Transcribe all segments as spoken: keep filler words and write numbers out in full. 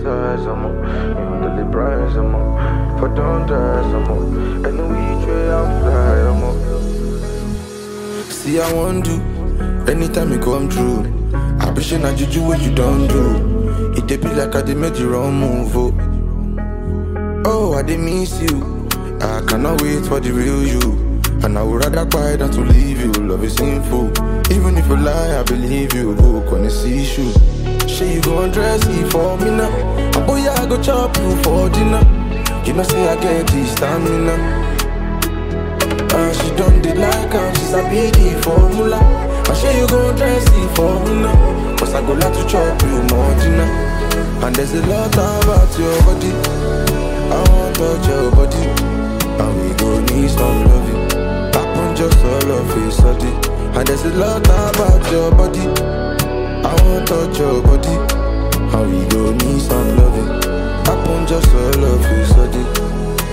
size, I'm on. Me on the lip rise, I'm on. For don't die, I'm on. And the weed way I'm fly, I'm on. See, I want to. Anytime you come through, I be sure that you do what you don't do. It dey be like I did make the wrong move. Oh, oh I did miss you. I cannot wait for the real you. And I would rather cry than to leave you. Love is sinful. Even if you lie, I believe you. Go gonna see you. Say you go undress it for me now. And boy, I go chop you for dinner. You know say I get this stamina. And she done the like her, she's a B D formula. I say you go dress it for me now. Cause I go like to chop you more dinner. And there's a lot about your body. I want to touch your body. And we go need some loving. Happen just all of it sudden. And there's a lot about your body. I want to touch your body. And we go need some loving. Happen just all of it sudden.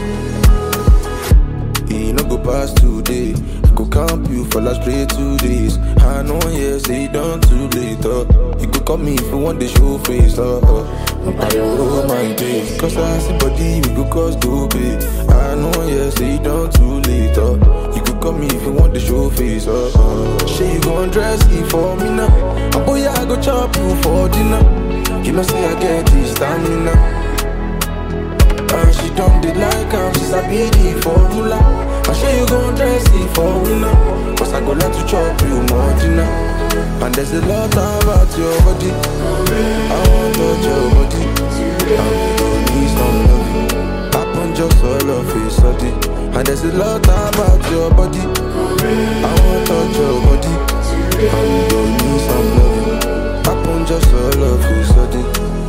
He no go past today. I go camp you for last straight two days. I know yes, say done too late. Uh. You could call me if you want the show face. Uh, uh. I roll my days. Cause I see body, we go cause go big. I know yes, say done too late. Uh. You could call me if you want the show face. Uh, uh. Say you go undress it for me now. And boy, I go chop you for dinner. You know say I get this stamina. And she done the like her, she's a B D formula. I say you gon' dress it for me now. Cause I go like to chop you more dinner. And there's a lot about your body. I want to touch your body. And we gon' need some loving. Happen just all of it sudden. And there's a lot about your body. I want to touch your body. And we gon' need some loving. Happen just all of it sudden.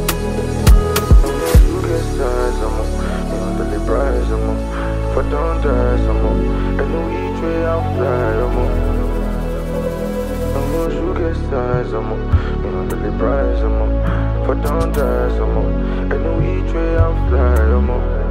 Prize, I'm on. For don't die, I'm on. And the weed way I'm fly, I'm on. I'm on sugar size, I'm on. Me on the lip rise, I'm on. For don't die, I'm on. And the weed way I'm fly, I'm on.